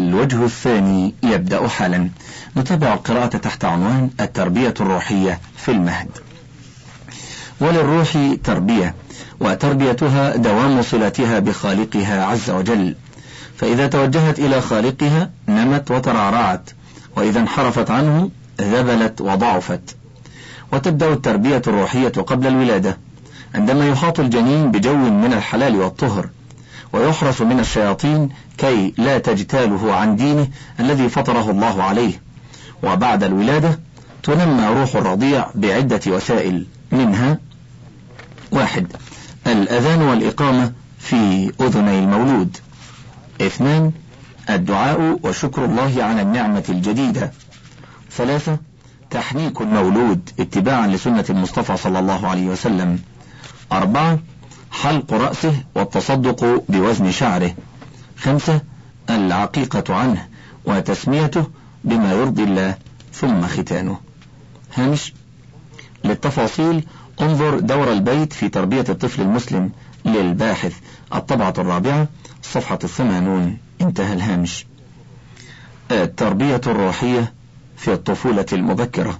الوجه الثاني يبدأ حالا. نتابع القراءة تحت عنوان التربية الروحية في المهد. وللروح تربية، وتربيتها دوام صلتها بخالقها عز وجل، فإذا توجهت إلى خالقها نمت وترعرعت، وإذا انحرفت عنه ذبلت وضعفت. وتبدأ التربية الروحية قبل الولادة، عندما يحاط الجنين بجو من الحلال والطهر، ويحرس من الشياطين كي لا تجتاله عن دينه الذي فطره الله عليه. وبعد الولادة تنمى روح الرضيع بعدة وسائل، منها: 1. الأذان والإقامة في أذني المولود. 2. الدعاء وشكر الله على النعمة الجديدة. 3. تحنيك المولود اتباعا لسنة المصطفى صلى الله عليه وسلم. 4. حلق رأسه والتصدق بوزن شعره. 5. العقيقة عنه وتسميته بما يرضي الله، ثم ختانه. هامش: للتفاصيل انظر دور البيت في تربية الطفل المسلم للباحث، الطبعة 4 صفحة 80. انتهى الهامش. التربية الروحية في الطفولة المبكرة.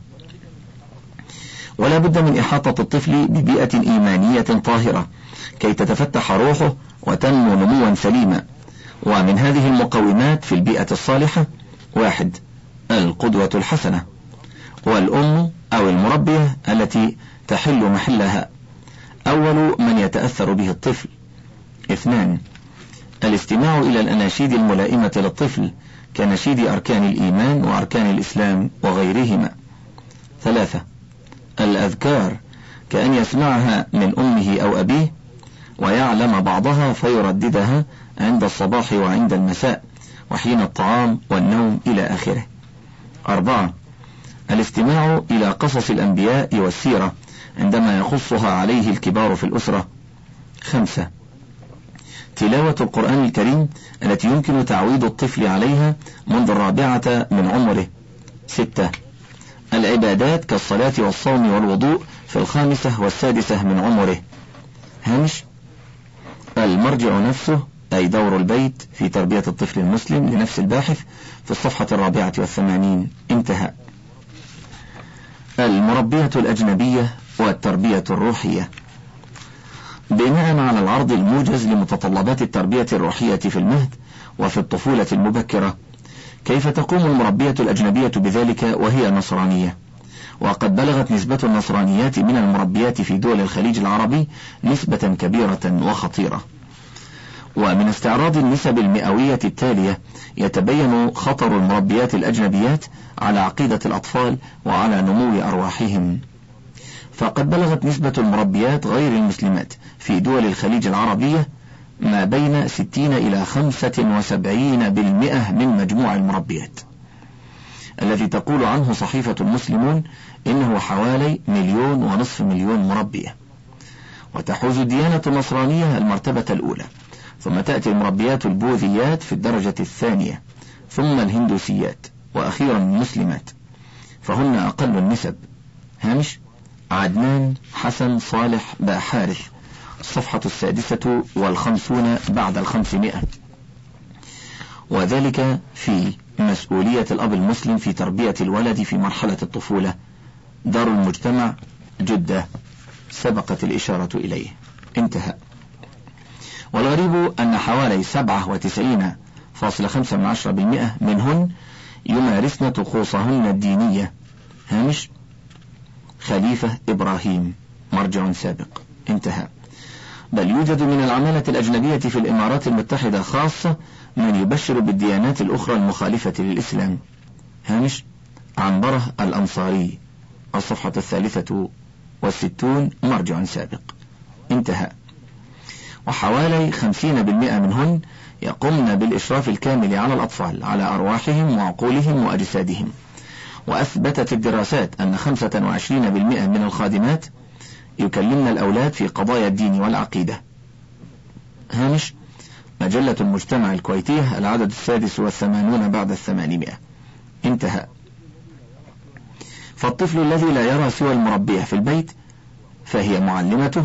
ولا بد من إحاطة الطفل ببيئة إيمانية طاهرة كي تتفتح روحه وتنمو نموا سليما. ومن هذه المقومات في البيئة الصالحة: 1. القدوة الحسنة، والأم أو المربية التي تحل محلها، أول من يتأثر به الطفل. 2. الاستماع إلى الأناشيد الملائمة للطفل كنشيد أركان الإيمان وأركان الإسلام وغيرهما. 3. الأذكار كأن يسمعها من أمه أو أبيه ويعلم بعضها فيرددها عند الصباح وعند المساء وحين الطعام والنوم إلى آخره. 4. الاستماع إلى قصص الأنبياء والسيرة عندما يخصها عليه الكبار في الأسرة. 5. تلاوة القرآن الكريم التي يمكن تعويد الطفل عليها منذ 4 من عمره. 6. العبادات كالصلاة والصوم والوضوء في 5 و6 من عمره. هامش: المرجع نفسه، أي دور البيت في تربية الطفل المسلم لنفس الباحث، في الصفحة 84. انتهى. المربية الأجنبية والتربية الروحية. بناء على العرض الموجز لمتطلبات التربية الروحية في المهد وفي الطفولة المبكرة، كيف تقوم المربية الأجنبية بذلك وهي نصرانية؟ وقد بلغت نسبة النصرانيات من المربيات في دول الخليج العربي نسبة كبيرة وخطيرة. ومن استعراض النسب المئوية التالية يتبين خطر المربيات الأجنبيات على عقيدة الأطفال وعلى نمو أرواحهم. فقد بلغت نسبة المربيات غير المسلمات في دول الخليج العربية ما بين 60 إلى 75% من مجموع المربيات، الذي تقول عنه صحيفة المسلمون إنه حوالي 1.5 مليون مربية. وتحوز الديانة النصرانية المرتبة الأولى، ثم تأتي المربيات البوذيات في الدرجة الثانية، ثم الهندوسيات، وأخيرا المسلمات، فهن أقل النسب. هامش: عدنان حسن صالح باحارث، الصفحة 56 بعد 500. وذلك في مسؤولية الأب المسلم في تربية الولد في مرحلة الطفولة. دار المجتمع، جدة، سبقت الإشارة إليه. انتهى. والغريب أن حوالي 97.5% منهن يمارسن طقوسهن الدينية. هامش: خليفة إبراهيم، مرجع سابق. انتهى. بل يوجد من العمالة الأجنبية في الإمارات المتحدة خاصة من يبشر بالديانات الأخرى المخالفة للإسلام. هامش: عنبرة الأنصاري، الصفحة 63، مرجع سابق. انتهى. وحوالي 50% منهن يقومن بالإشراف الكامل على الأطفال، على أرواحهم وعقولهم وأجسادهم. وأثبتت الدراسات أن 25% من الخادمات يكلمن الأولاد في قضايا الدين والعقيدة. هامش: مجلة المجتمع الكويتية، العدد 86 بعد 800. انتهى. فالطفل الذي لا يرى سوى المربية في البيت فهي معلمته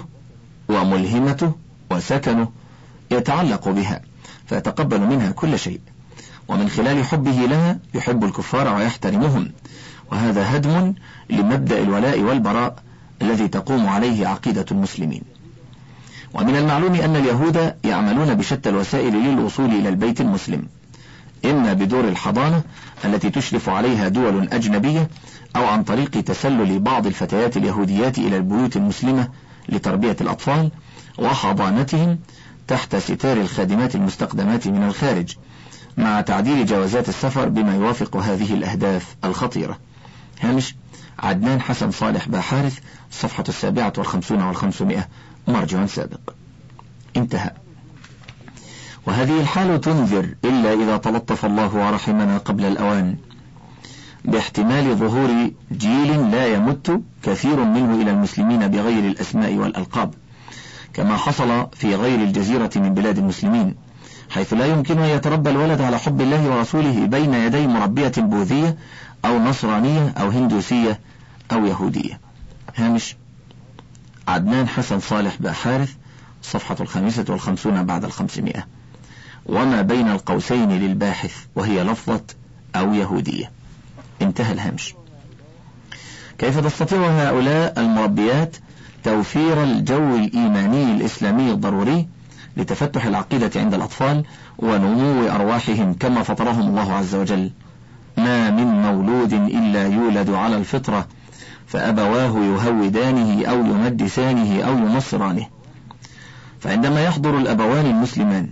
وملهمته وسكنه، يتعلق بها فيتقبل منها كل شيء، ومن خلال حبه لها يحب الكفار ويحترمهم، وهذا هدم لمبدأ الولاء والبراء الذي تقوم عليه عقيدة المسلمين. ومن المعلوم أن اليهود يعملون بشتى الوسائل للوصول إلى البيت المسلم، إما بدور الحضانة التي تشرف عليها دول أجنبية، أو عن طريق تسلل بعض الفتيات اليهوديات إلى البيوت المسلمة لتربية الأطفال وحضانتهم تحت ستار الخادمات المستخدمات من الخارج، مع تعديل جوازات السفر بما يوافق هذه الأهداف الخطيرة. هامش عدنان حسن صالح باحارث، صفحة 57 و500، مرجع سابق. انتهى. وهذه الحال تنذر إلا إذا تلطف الله ورحمنا قبل الأوان باحتمال ظهور جيل لا يمت كثير منه إلى المسلمين بغير الأسماء والألقاب، كما حصل في غير الجزيرة من بلاد المسلمين، حيث لا يمكن أن يتربى الولد على حب الله ورسوله بين يدي مربية بوذية أو نصرانية أو هندوسية أو يهودية. هامش عدنان حسن صالح باحارث، صفحة 55 بعد 500، وما بين القوسين للباحث وهي لفظة أو يهودية. انتهى الهامش. كيف تستطيع هؤلاء المربيات توفير الجو الإيماني الإسلامي الضروري لتفتح العقيدة عند الأطفال ونمو أرواحهم كما فطرهم الله عز وجل؟ ما من مولود إلا يولد على الفطرة، فأبواه يهودانه أو يمجسانه أو ينصرانه. فعندما يحضر الأبوان المسلمان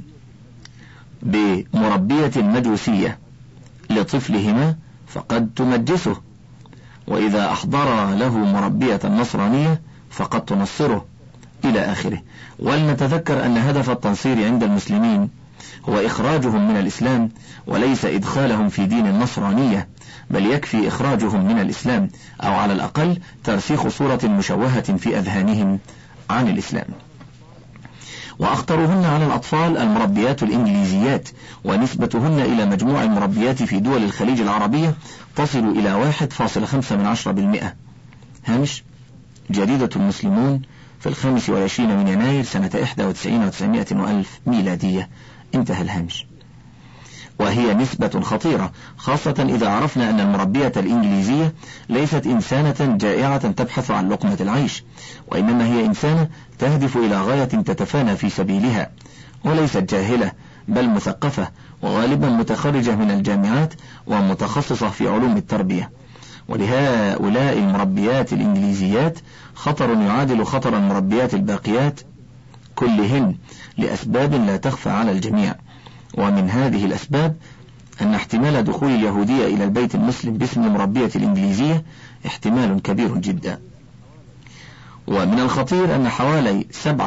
بمربية مجوسية لطفلهما فقد تمجسه، وإذا أحضر له مربية نصرانية فقد تنصره، إلى آخره. ولنتذكر أن هدف التنصير عند المسلمين هو إخراجهم من الإسلام وليس إدخالهم في دين النصرانية، بل يكفي إخراجهم من الإسلام، أو على الأقل ترسيخ صورة مشوهة في أذهانهم عن الإسلام. وأخطرهن على الأطفال المربيات الإنجليزيات، ونسبتهن إلى مجموع المربيات في دول الخليج العربية تصل إلى 1.5%. هامش جريدة المسلمون في 25 من يناير سنة 91 و900 وألف ميلادية. انتهى الهامش. وهي نسبة خطيرة، خاصة إذا عرفنا أن المربية الإنجليزية ليست إنسانة جائعة تبحث عن لقمة العيش، وإنما هي إنسانة تهدف إلى غاية تتفانى في سبيلها، وليست جاهلة بل مثقفة، وغالبا متخرجة من الجامعات ومتخصصة في علوم التربية. ولهؤلاء المربيات الإنجليزيات خطر يعادل خطر المربيات الباقيات كلهن، لأسباب لا تخفى على الجميع. ومن هذه الأسباب أن احتمال دخول اليهودية إلى البيت المسلم باسم مربية الإنجليزية احتمال كبير جدا. ومن الخطير أن حوالي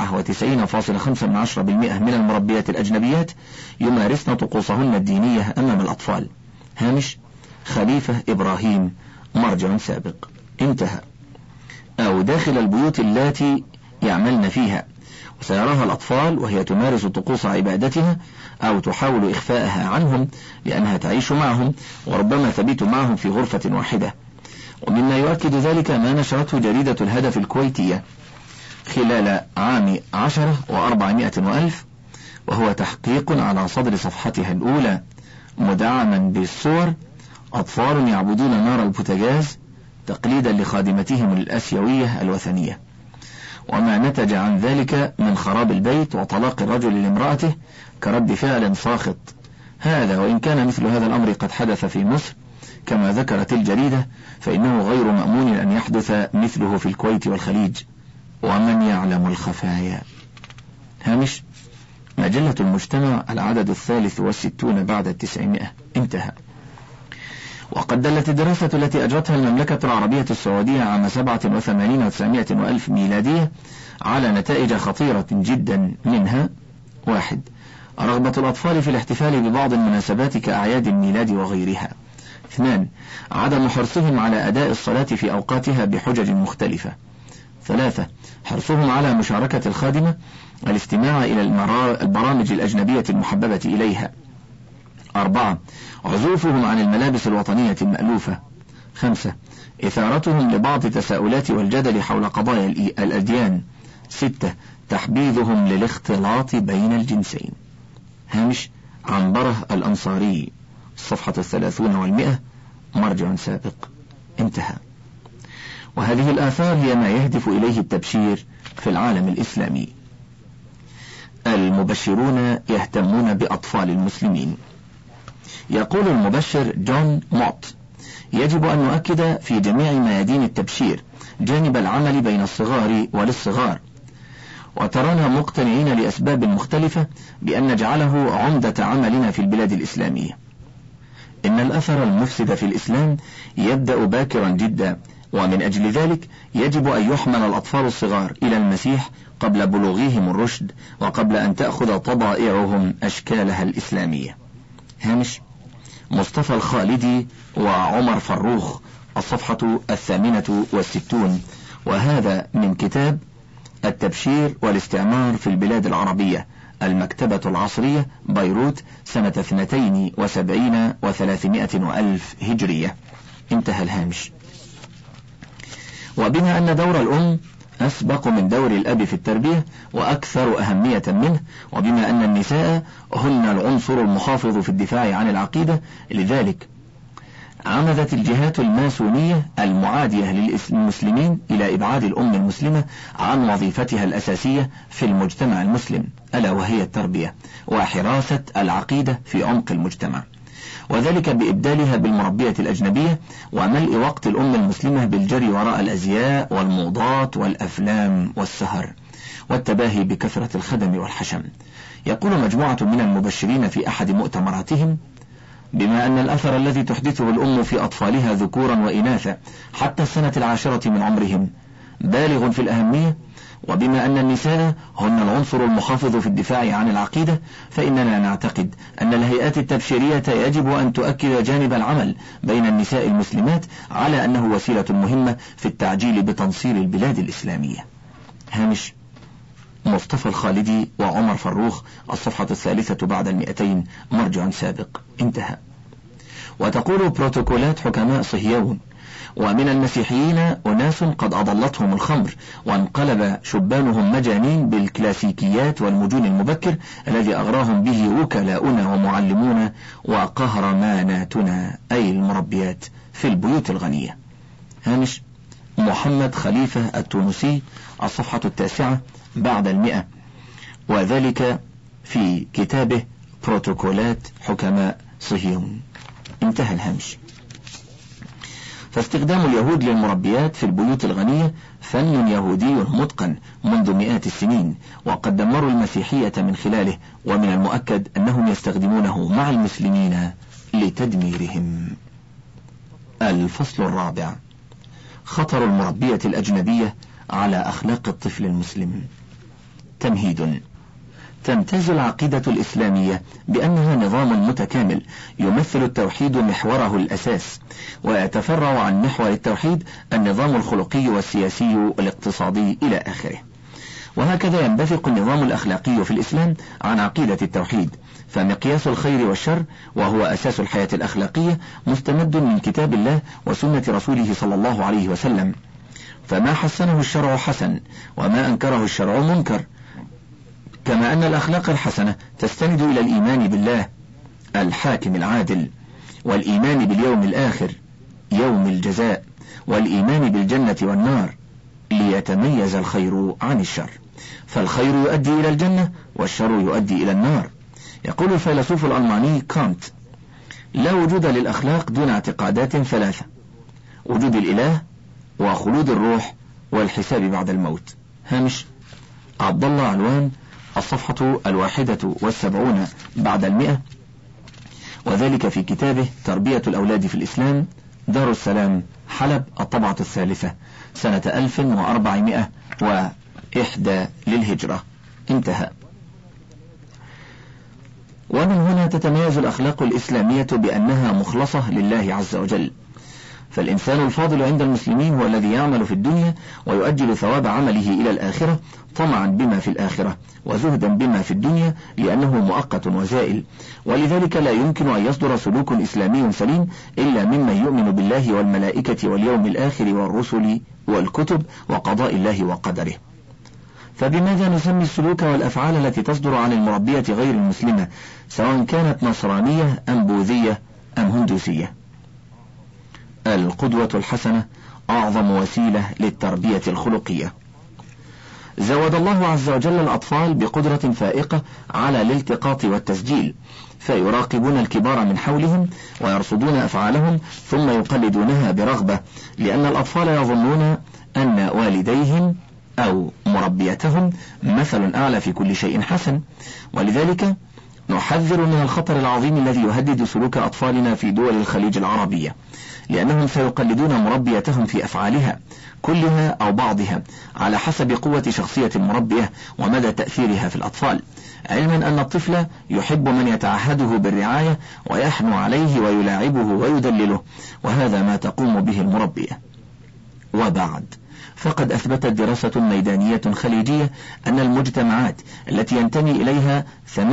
97.5% من المربيات الأجنبيات يمارسن طقوسهن الدينية أمام الأطفال. هامش خليفة إبراهيم، مرجع سابق. انتهى. أو داخل البيوت التي يعملن فيها، وسيراها الأطفال وهي تمارس طقوس عبادتها، أو تحاول إخفاءها عنهم لأنها تعيش معهم وربما تبيت معهم في غرفة واحدة. ومما يؤكد ذلك ما نشرته جريدة الهدف الكويتية خلال عام 10 و400 وألف، وهو تحقيق على صدر صفحتها الأولى مدعما بالصور: أطفال يعبدون نار البوتاجاز تقليدا لخادمتهم الآسيوية الوثنية، وما نتج عن ذلك من خراب البيت وطلاق الرجل لامرأته كرد فعل ساخط. هذا وإن كان مثل هذا الأمر قد حدث في مصر كما ذكرت الجريدة، فإنه غير مأمون أن يحدث مثله في الكويت والخليج، ومن يعلم الخفايا. هامش مجلة المجتمع، العدد 63 بعد 900. انتهى. وقد دلت الدراسة التي أجرتها المملكة العربية السعودية عام 87 و900 وألف ميلادية على نتائج خطيرة جدا، منها: 1. رغبة الأطفال في الاحتفال ببعض المناسبات كأعياد الميلاد وغيرها. 2. عدم حرصهم على أداء الصلاة في أوقاتها بحجج مختلفة. 3. حرصهم على مشاركة الخادمة الاستماع إلى البرامج الأجنبية المحببة إليها. 4. عزوفهم عن الملابس الوطنية المألوفة. 5. إثارتهم لبعض التساؤلات والجدل حول قضايا الأديان. 6. تحبيذهم للاختلاط بين الجنسين. هامش عنبرة الأنصاري، الصفحة 30 و100، مرجع سابق. انتهى. وهذه الآثار هي ما يهدف إليه التبشير في العالم الإسلامي. المبشرون يهتمون بأطفال المسلمين. يقول المبشر جون موت: يجب أن نؤكد في جميع ميادين التبشير جانب العمل بين الصغار وللصغار، وترانا مقتنعين لأسباب مختلفة بأن نجعله عمدة عملنا في البلاد الإسلامية. إن الأثر المفسد في الإسلام يبدأ باكرا جدا، ومن أجل ذلك يجب أن يحمل الأطفال الصغار إلى المسيح قبل بلوغهم الرشد، وقبل أن تأخذ طبائعهم أشكالها الإسلامية. هامش: مصطفى الخالدي وعمر فروخ، الصفحة 68، وهذا من كتاب التبشير والاستعمار في البلاد العربية، المكتبة العصرية، بيروت، سنة 72 و300 وألف هجرية. انتهى الهامش. وبما أن دور الأم أسبق من دور الأب في التربية وأكثر أهمية منه، وبما أن النساء هن العنصر المحافظ في الدفاع عن العقيدة، لذلك عمدت الجهات الماسونية المعادية للمسلمين إلى إبعاد الأم المسلمة عن وظيفتها الأساسية في المجتمع المسلم، ألا وهي التربية وحراسة العقيدة في عمق المجتمع، وذلك بإبدالها بالمربية الأجنبية، وملء وقت الأم المسلمة بالجري وراء الأزياء والموضات والأفلام والسهر والتباهي بكثرة الخدم والحشم. يقول مجموعة من المبشرين في أحد مؤتمراتهم: بما أن الأثر الذي تحدثه الأم في أطفالها ذكورا وإناثا حتى السنة 10 من عمرهم بالغ في الأهمية، وبما أن النساء هن العنصر المحافظ في الدفاع عن العقيدة، فإننا نعتقد أن الهيئات التبشيرية يجب أن تؤكد جانب العمل بين النساء المسلمات على أنه وسيلة مهمة في التعجيل بتنصير البلاد الإسلامية. هامش: مصطفى الخالدي وعمر فروخ، الصفحة 3 بعد 200، مرجع سابق. انتهى. وتقول بروتوكولات حكماء صهيون: ومن المسيحيين أناس قد أضلتهم الخمر، وانقلب شبانهم مجانين بالكلاسيكيات والمجون المبكر الذي أغراهم به وكلاؤنا ومعلمونا وقهرماناتنا، أي المربيات في البيوت الغنية. هامش: محمد خليفة التونسي، الصفحة 9 بعد 100، وذلك في كتابه بروتوكولات حكماء صهيون. انتهى الهامش. فاستخدام اليهود للمربيات في البيوت الغنية فن يهودي متقن منذ مئات السنين، وقد دمروا المسيحية من خلاله، ومن المؤكد أنهم يستخدمونه مع المسلمين لتدميرهم. الفصل الرابع: خطر المربية الأجنبية على أخلاق الطفل المسلم. تمهيد: تمتاز العقيدة الإسلامية بأنها نظام متكامل يمثل التوحيد محوره الأساس، ويتفرع عن محور التوحيد النظام الخلقي والسياسي والاقتصادي إلى آخره. وهكذا ينبثق النظام الأخلاقي في الإسلام عن عقيدة التوحيد، فمقياس الخير والشر وهو أساس الحياة الأخلاقية مستمد من كتاب الله وسنة رسوله صلى الله عليه وسلم، فما حسنه الشرع حسن، وما أنكره الشرع منكر، كما أن الأخلاق الحسنة تستند إلى الإيمان بالله الحاكم العادل، والإيمان باليوم الآخر يوم الجزاء، والإيمان بالجنة والنار، ليتميز الخير عن الشر، فالخير يؤدي إلى الجنة والشر يؤدي إلى النار. يقول الفيلسوف الألماني كانت: لا وجود للأخلاق دون اعتقادات ثلاثة: وجود الإله، وخلود الروح، والحساب بعد الموت. هامش: عبد الله علوان، الصفحة 71 بعد 100، وذلك في كتابه تربية الأولاد في الإسلام، دار السلام، حلب، الطبعة 3 سنة 1401 للهجرة. انتهى. ومن هنا تتميز الأخلاق الإسلامية بأنها مخلصة لله عز وجل، فالإنسان الفاضل عند المسلمين هو الذي يعمل في الدنيا ويؤجل ثواب عمله إلى الآخرة طمعا بما في الآخرة وزهدا بما في الدنيا، لأنه مؤقت وزائل، ولذلك لا يمكن أن يصدر سلوك إسلامي سليم إلا ممن يؤمن بالله والملائكة واليوم الآخر والرسل والكتب وقضاء الله وقدره. فبماذا نسمي السلوك والأفعال التي تصدر عن المربية غير المسلمة، سواء كانت نصرانية أم بوذية أم هندوسية؟ القدوة الحسنة أعظم وسيلة للتربية الخلقية. زود الله عز وجل الأطفال بقدرة فائقة على الالتقاط والتسجيل، فيراقبون الكبار من حولهم ويرصدون أفعالهم ثم يقلدونها برغبة، لأن الأطفال يظنون أن والديهم أو مربيتهم مثل أعلى في كل شيء حسن. ولذلك نحذر من الخطر العظيم الذي يهدد سلوك أطفالنا في دول الخليج العربية، لأنهم سيقلدون مربيتهم في أفعالها كلها أو بعضها على حسب قوة شخصية المربية ومدى تأثيرها في الأطفال، علما أن الطفل يحب من يتعهده بالرعاية ويحنو عليه ويلاعبه ويدلله، وهذا ما تقوم به المربية. وبعد، فقد أثبتت دراسة ميدانية خليجية أن المجتمعات التي ينتمي إليها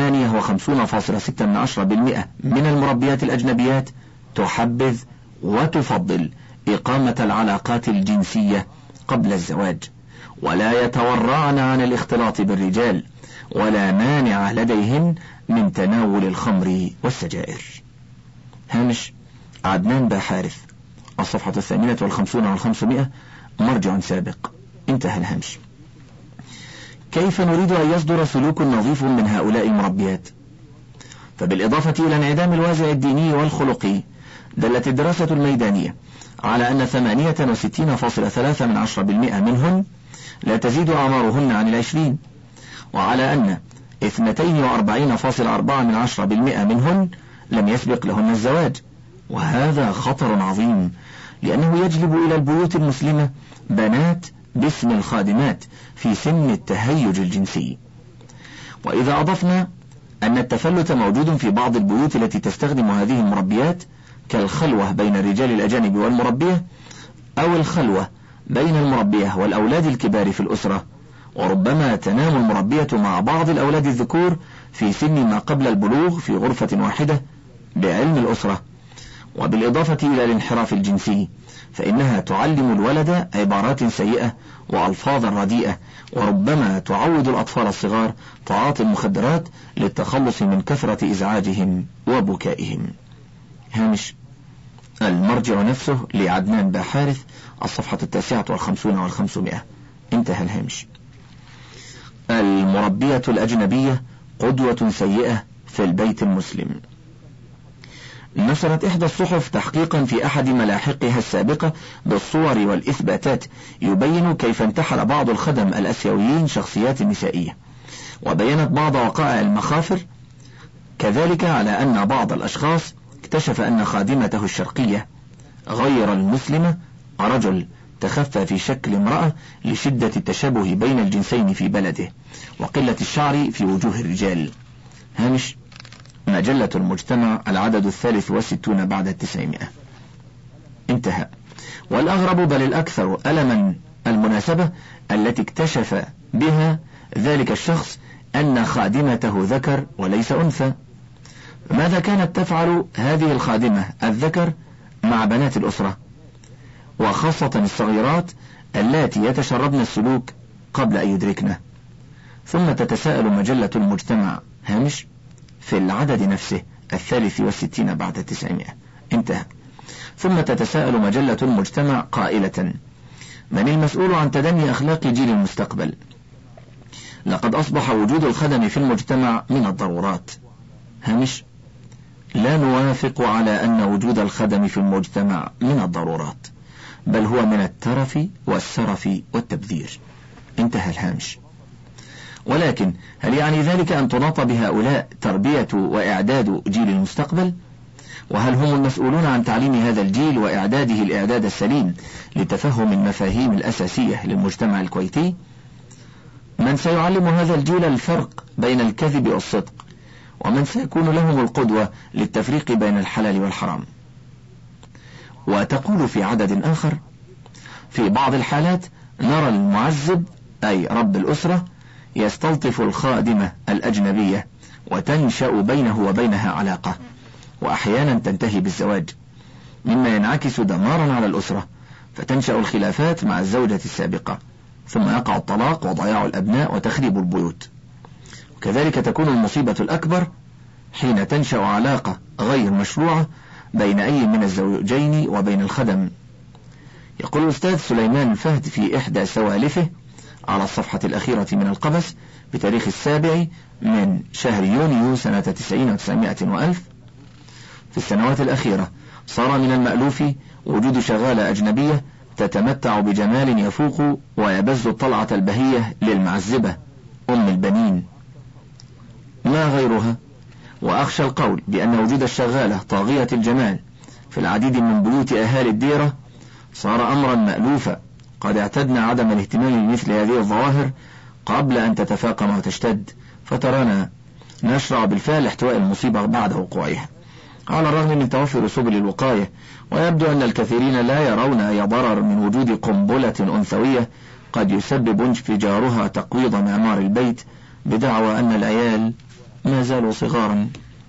58.6% من المربيات الأجنبيات تحبذ وتفضل إقامة العلاقات الجنسية قبل الزواج، ولا يتورعن عن الاختلاط بالرجال، ولا مانع لديهن من تناول الخمر والسجائر. هامش عدنان باحارث، الصفحة 58 و500، مرجع سابق. انتهى الهامش. كيف نريد أن يصدر سلوك نظيف من هؤلاء المربيات؟ فبالإضافة إلى انعدام الوازع الديني والخلقي، دلت الدراسة الميدانية على أن 68.3% منهن لا تزيد أعمارهن عن 20، وعلى أن 42.4% منهن لم يسبق لهن الزواج، وهذا خطر عظيم، لأنه يجلب إلى البيوت المسلمة بنات باسم الخادمات في سن التهيج الجنسي. وإذا أضفنا أن التفلت موجود في بعض البيوت التي تستخدم هذه المربيات، كالخلوة بين الرجال الأجانب والمربية، أو الخلوة بين المربية والأولاد الكبار في الأسرة، وربما تنام المربية مع بعض الأولاد الذكور في سن ما قبل البلوغ في غرفة واحدة بعلم الأسرة، وبالإضافة إلى الانحراف الجنسي، فإنها تعلم الولد عبارات سيئة وألفاظا رديئة، وربما تعود الأطفال الصغار تعاطي المخدرات للتخلص من كثرة إزعاجهم وبكائهم. هامش المرجع نفسه لعدنان باحارث، الصفحة 59 و500، انتهى الهامش. المربية الأجنبية قدوة سيئة في البيت المسلم. نشرت إحدى الصحف تحقيقا في أحد ملاحقها السابقة بالصور والإثباتات يبين كيف انتحل بعض الخدم الأسيويين شخصيات نسائية، وبينت بعض وقائع المخافر، كذلك على أن بعض الأشخاص اكتشف أن خادمته الشرقية غير المسلمة رجل تخفى في شكل امرأة لشدة التشابه بين الجنسين في بلده وقلة الشعر في وجوه الرجال. هامش مجلة المجتمع، العدد 63 بعد 900، انتهى. والأغرب بل الأكثر ألما المناسبة التي اكتشف بها ذلك الشخص أن خادمته ذكر وليس أنثى. ماذا كانت تفعل هذه الخادمة الذكر مع بنات الأسرة، وخاصة الصغيرات اللاتي يتشربن السلوك قبل أن يدركنه؟ ثم تتساءل مجلة المجتمع، هامش في العدد نفسه 63 بعد 900، انتهى. ثم تتساءل مجلة المجتمع قائلة: من المسؤول عن تدني أخلاق جيل المستقبل؟ لقد أصبح وجود الخدم في المجتمع من الضرورات. هامش لا نوافق على أن وجود الخدم في المجتمع من الضرورات، بل هو من الترف والسرف والتبذير، انتهى الهامش. ولكن هل يعني ذلك أن تناط بهؤلاء تربية وإعداد جيل المستقبل؟ وهل هم المسؤولون عن تعليم هذا الجيل وإعداده الإعداد السليم لتفهم المفاهيم الأساسية للمجتمع الكويتي؟ من سيعلم هذا الجيل الفرق بين الكذب والصدق؟ ومن سيكون لهم القدوة للتفريق بين الحلال والحرام؟ وتقول في عدد آخر: في بعض الحالات نرى المعذب أي رب الأسرة يستلطف الخادمة الأجنبية وتنشأ بينه وبينها علاقة، وأحيانا تنتهي بالزواج، مما ينعكس دمارا على الأسرة، فتنشأ الخلافات مع الزوجة السابقة، ثم يقع الطلاق وضياع الأبناء وتخريب البيوت. وكذلك تكون المصيبة الأكبر حين تنشأ علاقة غير مشروعة بين أي من الزوجين وبين الخدم. يقول الأستاذ سليمان الفهد في إحدى سوالفه على الصفحة الأخيرة من القبس بتاريخ 7 من شهر يونيو سنة 90 و900 وألف: في السنوات الأخيرة صار من المألوف وجود شغالة أجنبية تتمتع بجمال يفوق ويبز الطلعة البهية للمعزبة أم البنين ما غيرها. وأخشى القول بأن وجود الشغالة طاغية الجمال في العديد من بيوت أهالي الديرة صار أمرا مألوفا، قد اعتدنا عدم الاهتمام بمثل هذه الظواهر قبل أن تتفاقم وتشتد، فترانا نشرع بالفعل احتواء المصيبة بعد وقوعها، على الرغم من توفر سبل الوقاية. ويبدو أن الكثيرين لا يرون أي ضرر من وجود قنبلة أنثوية قد يسبب انفجارها تقويض معمار البيت، بدعوى أن العيال ما زالوا صغارا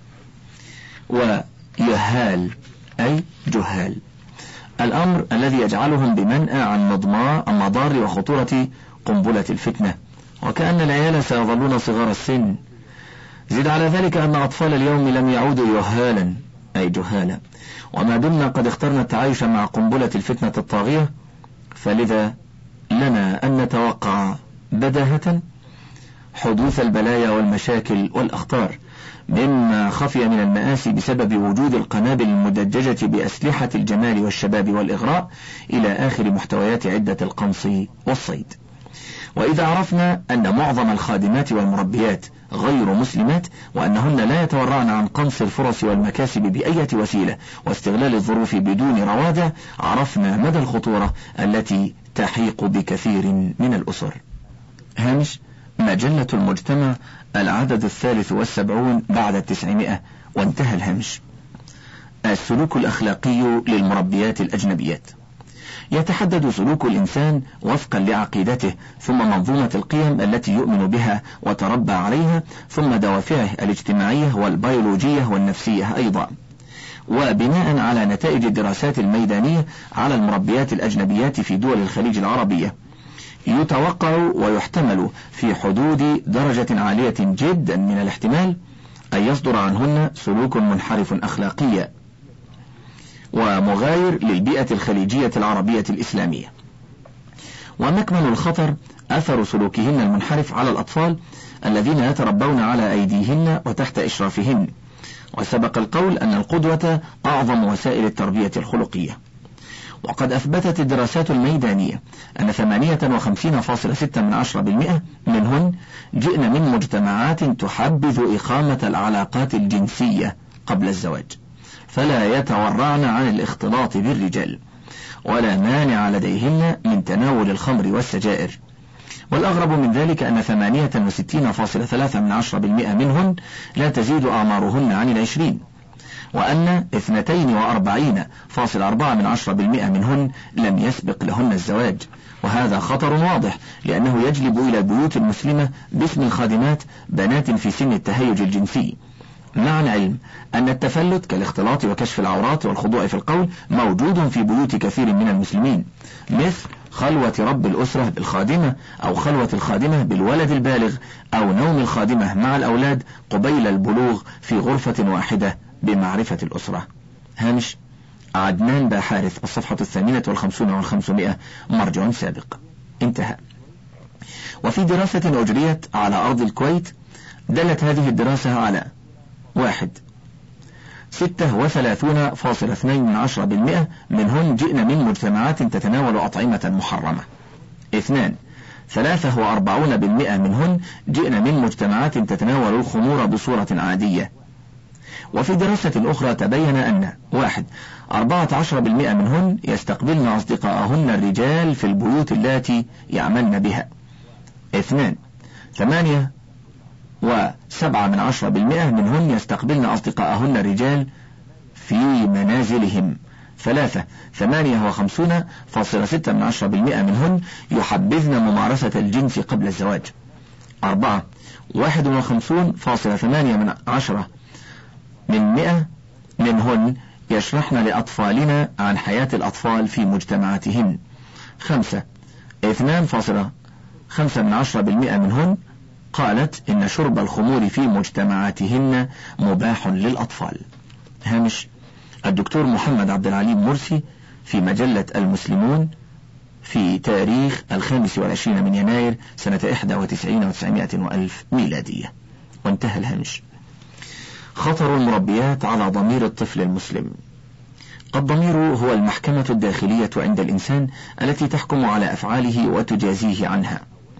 ويهال أي جهال، الأمر الذي يجعلهم بمنأى عن مضار وخطورة قنبلة الفتنة، وكأن العيال سيظلون صغار السن. زد على ذلك أن أطفال اليوم لم يعودوا يهالا أي جهالا، وما دمنا قد اخترنا التعايش مع قنبلة الفتنة الطاغية، فلذا لنا أن نتوقع بداهة حدوث البلايا والمشاكل والأخطار مما خفي من المآسي بسبب وجود القنابل المدججة بأسلحة الجمال والشباب والإغراء إلى آخر محتويات عدة القنص والصيد. وإذا عرفنا أن معظم الخادمات والمربيات غير مسلمات، وأنهن لا يتورعن عن قنص الفرص والمكاسب بأية وسيلة واستغلال الظروف بدون روادع، عرفنا مدى الخطورة التي تحيق بكثير من الأسر. هامش مجلة المجتمع العدد 73 بعد 900، وانتهى الهامش. السلوك الأخلاقي للمربيات الأجنبيات: يتحدد سلوك الإنسان وفقا لعقيدته، ثم منظومة القيم التي يؤمن بها وتربى عليها، ثم دوافعه الاجتماعية والبيولوجية والنفسية أيضا، وبناء على نتائج الدراسات الميدانية على المربيات الأجنبيات في دول الخليج العربية. يتوقع ويحتمل في حدود درجة عالية جدا من الاحتمال أن يصدر عنهن سلوك منحرف أخلاقيا ومغاير للبيئة الخليجية العربية الإسلامية. ومكمن الخطر أثر سلوكهن المنحرف على الأطفال الذين يتربون على أيديهن وتحت إشرافهن. وسبق القول أن القدوة أعظم وسائل التربية الخلقية. وقد أثبتت الدراسات الميدانية أن 58.6% منهن جئن من مجتمعات تحبذ إقامة العلاقات الجنسية قبل الزواج، فلا يتورعن عن الاختلاط بالرجال، ولا مانع لديهن من تناول الخمر والسجائر. والأغرب من ذلك أن 68.3% منهن لا تزيد أعمارهن عن 20، وأن 42.4% منهن لم يسبق لهن الزواج. وهذا خطر واضح، لأنه يجلب إلى البيوت المسلمة باسم الخادمات بنات في سن التهيج الجنسي، مع العلم أن التفلت كالاختلاط وكشف العورات والخضوع في القول موجود في بيوت كثير من المسلمين، مثل خلوة رب الأسرة بالخادمة، أو خلوة الخادمة بالولد البالغ، أو نوم الخادمة مع الأولاد قبيل البلوغ في غرفة واحدة بمعرفة الأسرة. هامش عدنان باحارث، الصفحة 58 و500، مرجع سابق، انتهى. وفي دراسة أجريت على أرض الكويت دلت هذه الدراسة على: 1. 36.2% منهن جئن من مجتمعات تتناول أطعمة محرمة. 2. 43% منهن جئن من مجتمعات تتناول الخمور بصورة عادية. وفي دراسة أخرى تبين أن: 1. 14% منهن يستقبلن أصدقاءهن الرجال في البيوت التي يعملن بها. 2. 8.7% منهن يستقبلن أصدقاءهن الرجال في منازلهم. 3. 58.6% منهن يحبذن ممارسة الجنس قبل الزواج. 4. 51.8% منهن يشرحن لأطفالنا عن حياة الأطفال في مجتمعاتهن. 5. 2.5% منهن قالت إن شرب الخمور في مجتمعاتهن مباح للأطفال. هامش الدكتور محمد عبد العليم مرسي في مجلة المسلمون في تاريخ 25 من يناير سنة 91 و900 وألف ميلادية. وانتهى الهمش. خطر المربيات على ضمير الطفل المسلم. الضمير هو المحكمة الداخلية عند الإنسان التي تحكم على أفعاله وتجازيه عنها.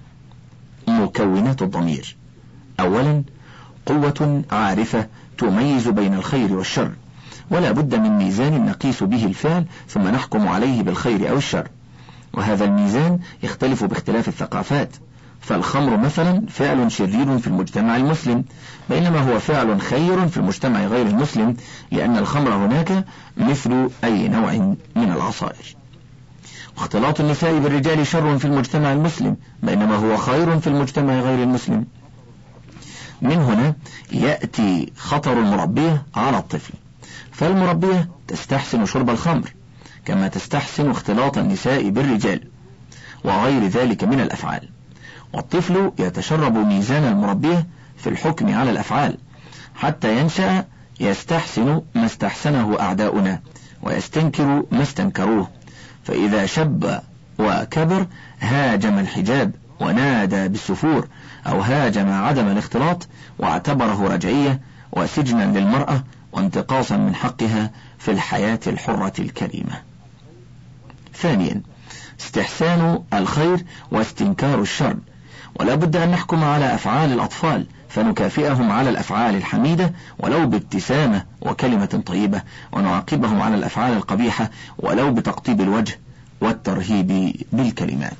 مكونات الضمير: أولا، قوة عارفة تميز بين الخير والشر، ولا بد من ميزان نقيس به الفعل ثم نحكم عليه بالخير أو الشر، وهذا الميزان يختلف باختلاف الثقافات. فالخمر مثلا فعل شرير في المجتمع المسلم، بينما هو فعل خير في المجتمع غير المسلم، لأن الخمر هناك مثل أي نوع من العصائر. واختلاط النساء بالرجال شر في المجتمع المسلم، بينما هو خير في المجتمع غير المسلم. من هنا يأتي خطر المربية على الطفل، فالمربية تستحسن شرب الخمر كما تستحسن اختلاط النساء بالرجال وغير ذلك من الأفعال، والطفل يتشرب ميزان المربية في الحكم على الأفعال حتى ينشأ يستحسن ما استحسنه أعداؤنا ويستنكر ما استنكروه، فإذا شب وكبر هاجم الحجاب ونادى بالسفور، أو هاجم عدم الاختلاط واعتبره رجعية وسجنا للمرأة وانتقاصا من حقها في الحياة الحرة الكريمة. ثانيا، استحسان الخير واستنكار الشر، ولا بد أن نحكم على أفعال الأطفال فنكافئهم على الأفعال الحميدة ولو بابتسامة وكلمة طيبة، ونعاقبهم على الأفعال القبيحة ولو بتقطيب الوجه والترهيب بالكلمات.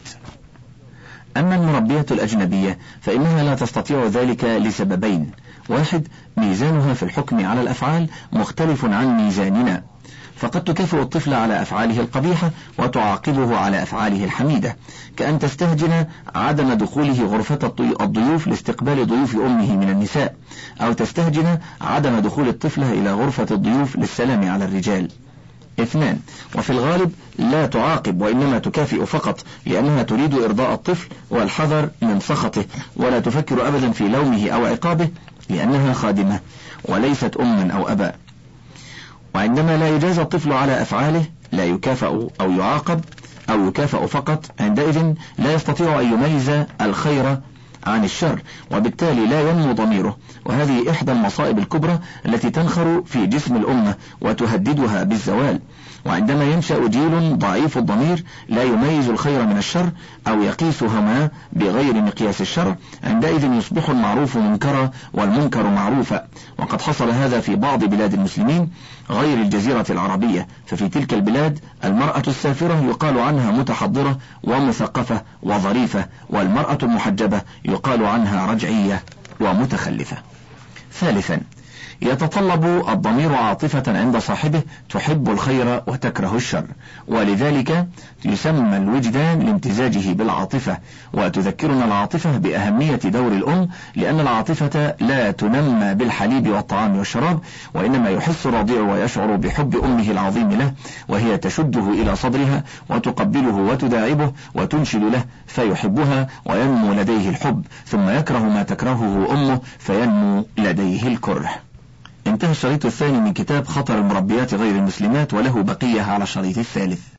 أما المربية الأجنبية فإنها لا تستطيع ذلك لسببين: واحد، ميزانها في الحكم على الأفعال مختلف عن ميزاننا، فقد تكافئ الطفل على أفعاله القبيحة وتعاقبه على أفعاله الحميدة، كأن تستهجن عدم دخوله غرفة الضيوف لاستقبال ضيوف أمه من النساء، أو تستهجن عدم دخول الطفل إلى غرفة الضيوف للسلام على الرجال. اثنان، وفي الغالب لا تعاقب وإنما تكافئ فقط لأنها تريد إرضاء الطفل والحذر من سخطه، ولا تفكر أبدا في لومه أو عقابه لأنها خادمة وليست أما أو أبا. وعندما لا يجازى الطفل على أفعاله لا يكافأ أو يعاقب أو يكافأ فقط، عندئذ لا يستطيع أن يميز الخير عن الشر، وبالتالي لا ينمو ضميره، وهذه إحدى المصائب الكبرى التي تنخر في جسم الأمة وتهددها بالزوال. وعندما ينشأ جيل ضعيف الضمير لا يميز الخير من الشر أو يقيسهما بغير مقياس الشر، عندئذ يصبح المعروف منكرا والمنكر معروفا، وقد حصل هذا في بعض بلاد المسلمين غير الجزيرة العربية، ففي تلك البلاد المرأة السافرة يقال عنها متحضرة ومثقفة وظريفة، والمرأة المحجبة يقال عنها رجعية ومتخلفة. ثالثا، يتطلب الضمير عاطفة عند صاحبه تحب الخير وتكره الشر، ولذلك يسمى الوجدان لامتزاجه بالعاطفة. وتذكرنا العاطفة بأهمية دور الأم، لأن العاطفة لا تنمى بالحليب والطعام والشراب، وإنما يحس الرضيع ويشعر بحب أمه العظيم له، وهي تشده إلى صدرها وتقبله وتداعبه وتنشد له فيحبها وينمو لديه الحب، ثم يكره ما تكرهه أمه فينمو لديه الكره. انتهى الشريط الثاني من كتاب خطر المربيات غير المسلمات، وله بقية على الشريط الثالث.